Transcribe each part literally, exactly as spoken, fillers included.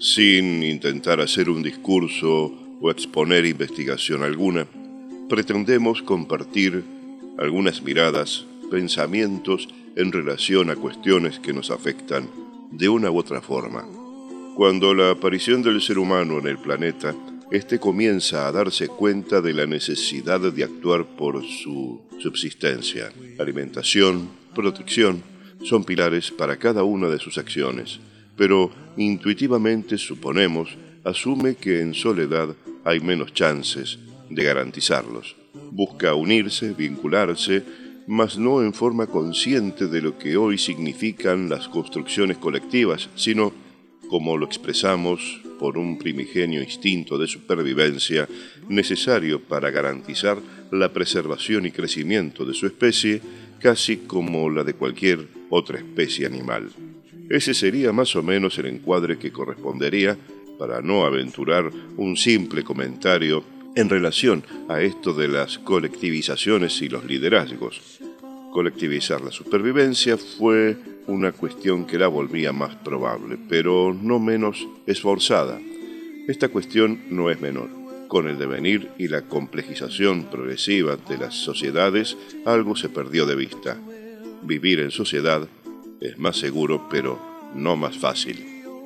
Sin intentar hacer un discurso o exponer investigación alguna, pretendemos compartir algunas miradas, pensamientos en relación a cuestiones que nos afectan de una u otra forma. Cuando la aparición del ser humano en el planeta, éste comienza a darse cuenta de la necesidad de actuar por su subsistencia. Alimentación, protección, son pilares para cada una de sus acciones, pero intuitivamente suponemos, asume que en soledad hay menos chances de garantizarlos. Busca unirse, vincularse, mas no en forma consciente de lo que hoy significan las construcciones colectivas, sino, como lo expresamos, por un primigenio instinto de supervivencia necesario para garantizar la preservación y crecimiento de su especie, casi como la de cualquier otra especie animal. Ese sería más o menos el encuadre que correspondería, para no aventurar un simple comentario en relación a esto de las colectivizaciones y los liderazgos. Colectivizar la supervivencia fue una cuestión que la volvía más probable, pero no menos esforzada. Esta cuestión no es menor. Con el devenir y la complejización progresiva de las sociedades, algo se perdió de vista. Vivir en sociedad es más seguro, pero no más fácil.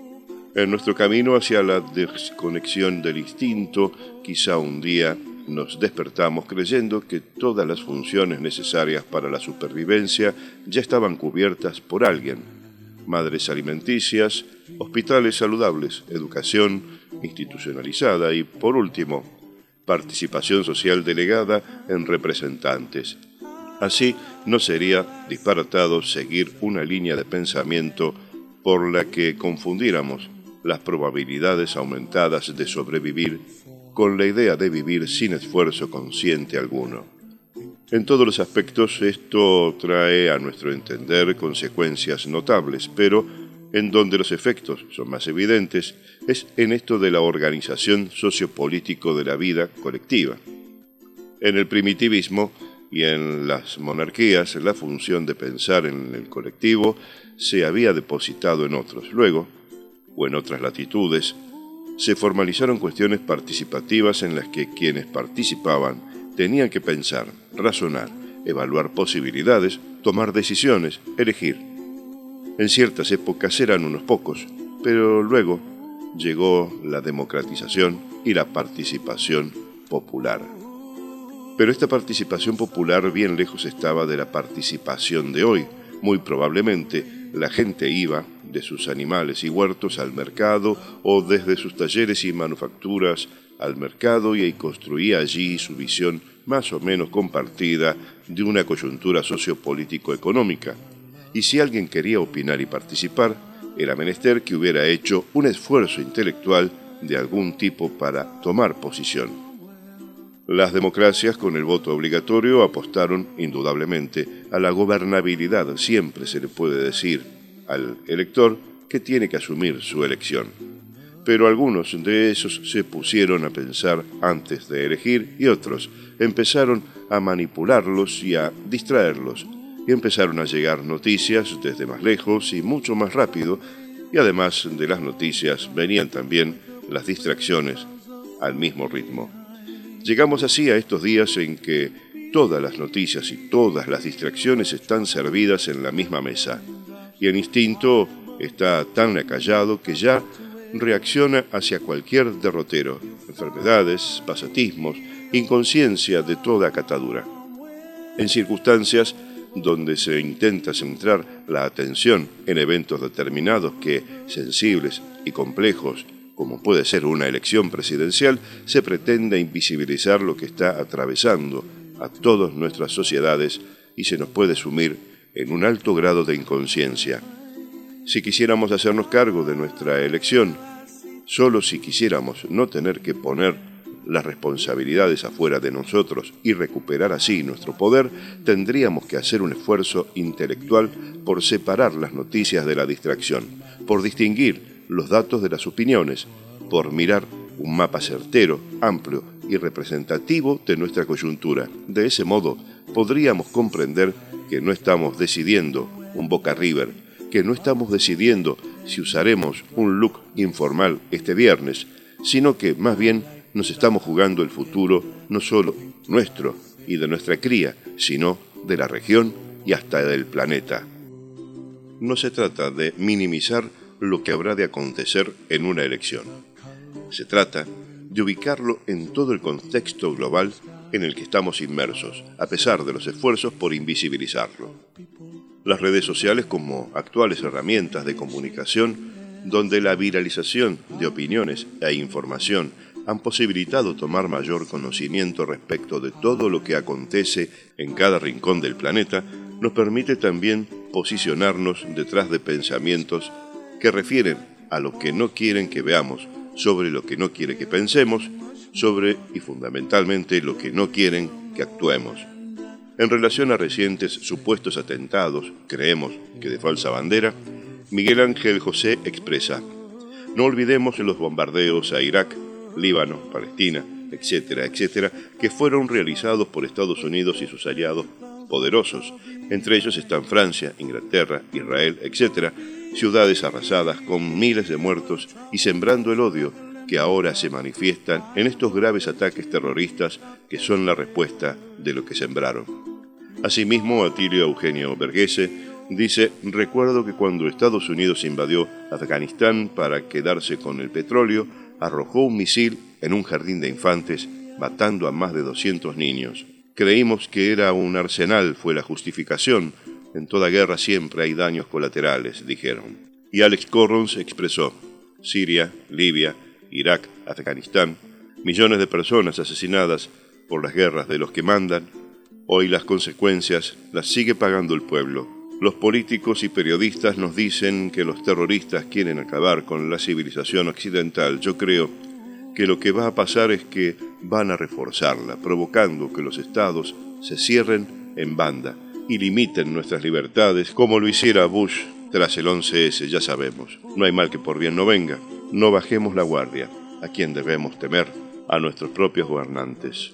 En nuestro camino hacia la desconexión del instinto, quizá un día nos despertamos creyendo que todas las funciones necesarias para la supervivencia ya estaban cubiertas por alguien. Madres alimenticias, hospitales saludables, educación institucionalizada y, por último, participación social delegada en representantes. Así, no sería disparatado seguir una línea de pensamiento por la que confundiéramos las probabilidades aumentadas de sobrevivir con la idea de vivir sin esfuerzo consciente alguno. En todos los aspectos esto trae a nuestro entender consecuencias notables, pero en donde los efectos son más evidentes es en esto de la organización sociopolítico de la vida colectiva. En el primitivismo y en las monarquías la función de pensar en el colectivo se había depositado en otros. Luego, o en otras latitudes, se formalizaron cuestiones participativas en las que quienes participaban tenían que pensar, razonar, evaluar posibilidades, tomar decisiones, elegir. En ciertas épocas eran unos pocos, pero luego llegó la democratización y la participación popular. Pero esta participación popular bien lejos estaba de la participación de hoy. Muy probablemente la gente iba de sus animales y huertos al mercado o desde sus talleres y manufacturas al mercado y ahí construía allí su visión más o menos compartida de una coyuntura sociopolítico-económica. Y si alguien quería opinar y participar, era menester que hubiera hecho un esfuerzo intelectual de algún tipo para tomar posición. Las democracias con el voto obligatorio apostaron indudablemente a la gobernabilidad. Siempre se le puede decir al elector que tiene que asumir su elección. Pero algunos de esos se pusieron a pensar antes de elegir y otros empezaron a manipularlos y a distraerlos. Y empezaron a llegar noticias desde más lejos y mucho más rápido, y además de las noticias venían también las distracciones al mismo ritmo. Llegamos así a estos días en que todas las noticias y todas las distracciones están servidas en la misma mesa, y el instinto está tan acallado que ya reacciona hacia cualquier derrotero, enfermedades, pasatismos, inconsciencia de toda catadura. En circunstancias donde se intenta centrar la atención en eventos determinados que, sensibles y complejos, como puede ser una elección presidencial, se pretende invisibilizar lo que está atravesando a todas nuestras sociedades y se nos puede sumir en un alto grado de inconsciencia. Si quisiéramos hacernos cargo de nuestra elección, solo si quisiéramos no tener que poner las responsabilidades afuera de nosotros y recuperar así nuestro poder, tendríamos que hacer un esfuerzo intelectual por separar las noticias de la distracción, por distinguir los datos de las opiniones, por mirar un mapa certero, amplio y representativo de nuestra coyuntura. De ese modo, podríamos comprender que no estamos decidiendo un Boca River, que no estamos decidiendo si usaremos un look informal este viernes, sino que más bien nos estamos jugando el futuro no solo nuestro y de nuestra cría, sino de la región y hasta del planeta. No se trata de minimizar lo que habrá de acontecer en una elección. Se trata de ubicarlo en todo el contexto global en el que estamos inmersos, a pesar de los esfuerzos por invisibilizarlo. Las redes sociales como actuales herramientas de comunicación, donde la viralización de opiniones e información han posibilitado tomar mayor conocimiento respecto de todo lo que acontece en cada rincón del planeta, nos permite también posicionarnos detrás de pensamientos que refieren a lo que no quieren que veamos, sobre lo que no quiere que pensemos, sobre y fundamentalmente lo que no quieren que actuemos. En relación a recientes supuestos atentados, creemos que de falsa bandera, Miguel Ángel José expresa: no olvidemos los bombardeos a Irak, Líbano, Palestina, etcétera, etcétera, que fueron realizados por Estados Unidos y sus aliados poderosos. Entre ellos están Francia, Inglaterra, Israel, etcétera, ciudades arrasadas con miles de muertos y sembrando el odio que ahora se manifiestan en estos graves ataques terroristas que son la respuesta de lo que sembraron. Asimismo, Atilio Eugenio Verghese dice: recuerdo que cuando Estados Unidos invadió Afganistán para quedarse con el petróleo, arrojó un misil en un jardín de infantes, matando a más de doscientos niños. Creímos que era un arsenal, fue la justificación. En toda guerra siempre hay daños colaterales, dijeron. Y Alex Corrons expresó: Siria, Libia, Irak, Afganistán, millones de personas asesinadas por las guerras de los que mandan. Hoy las consecuencias las sigue pagando el pueblo. Los políticos y periodistas nos dicen que los terroristas quieren acabar con la civilización occidental. Yo creo que lo que va a pasar es que van a reforzarla, provocando que los estados se cierren en banda y limiten nuestras libertades, como lo hiciera Bush tras el once ese, ya sabemos. No hay mal que por bien no venga. No bajemos la guardia. ¿A quién debemos temer? A nuestros propios gobernantes.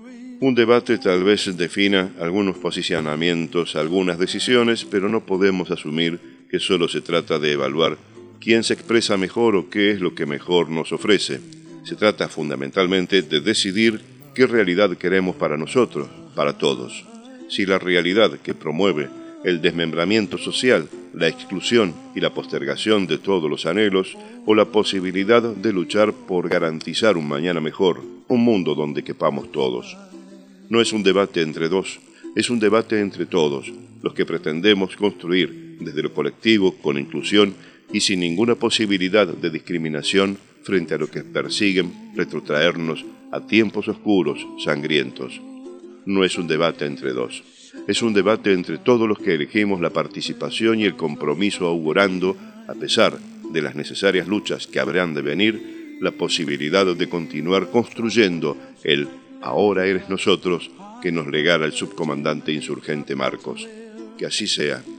Un debate tal vez defina algunos posicionamientos, algunas decisiones, pero no podemos asumir que solo se trata de evaluar quién se expresa mejor o qué es lo que mejor nos ofrece. Se trata fundamentalmente de decidir qué realidad queremos para nosotros, para todos. Si la realidad que promueve el desmembramiento social, la exclusión y la postergación de todos los anhelos, o la posibilidad de luchar por garantizar un mañana mejor, un mundo donde quepamos todos. No es un debate entre dos, es un debate entre todos, los que pretendemos construir desde lo colectivo, con inclusión y sin ninguna posibilidad de discriminación frente a lo que persiguen retrotraernos a tiempos oscuros, sangrientos. No es un debate entre dos, es un debate entre todos los que elegimos la participación y el compromiso, augurando, a pesar de las necesarias luchas que habrán de venir, la posibilidad de continuar construyendo el ahora eres nosotros que nos legara el subcomandante insurgente Marcos. Que así sea.